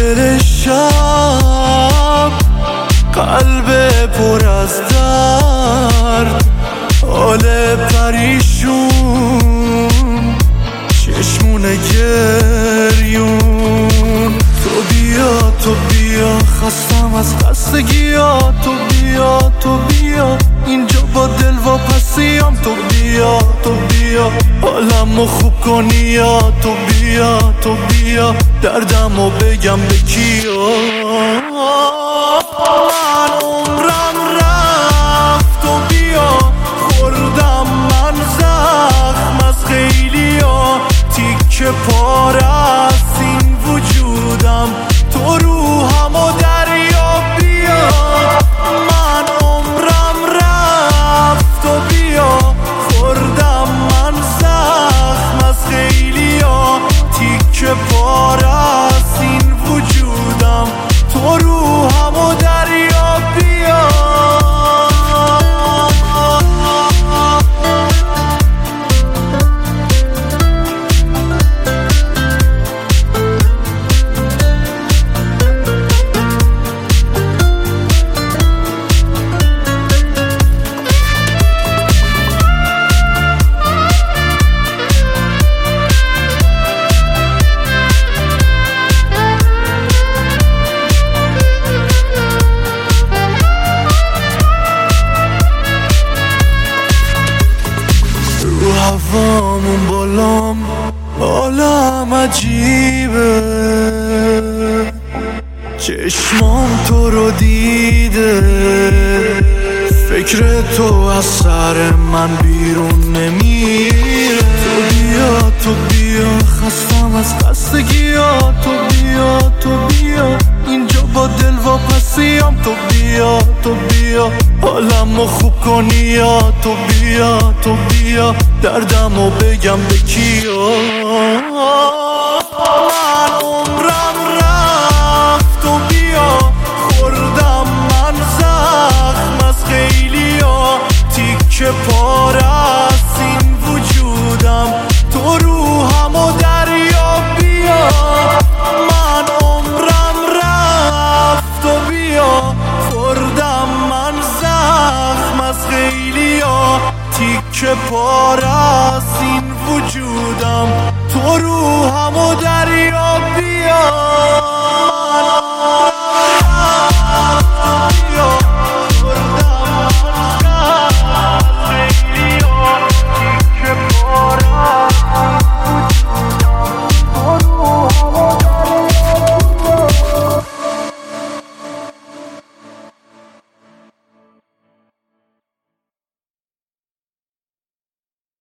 دل شب، قلب پر از درد، حال پریشون، چشمون گریون. تو بیا تو بیا، خستم از خستگیا. تو بیا تو بیا، اینجا با دل واپسیام. تو بیا تو بیا، حالمو خوب کنی. یا تو بیا تو بیا، دردمو بگم به کیا. من عمرم رفت و بیا، خوردم من زخم از خیلیا. تیکه پاره است این وجودم، تو روحم و دریا. بیا من عمرم رفت و بیا، خوردم من زخم از خیلیا. تیکه پاره است این وجودم، تو روحم و دریا. بیا هوامون بالام، حالم عجیبه. چشمام تو رو دیده، فکر تو از سر من بیرون نمیره. تو بیا تو بیا، خستم از خستگیا. تو بیا تو بیا، اینجا با دل واپسیام. تو بیا تو بیا، حالمو خوب کنی. یا تو بیا تو بیا، دردمو بگم به کیا. من عمرم رفت و بیا، خوردم من زخم از خیلیا. تیکه پاره است این وجودم، تو روحم و دریا. بیا من عمرم رفت و بیا، خوردم من زخم از خیلیا. تیکه پاره است این وجودم، تو روحم و دریا. بیا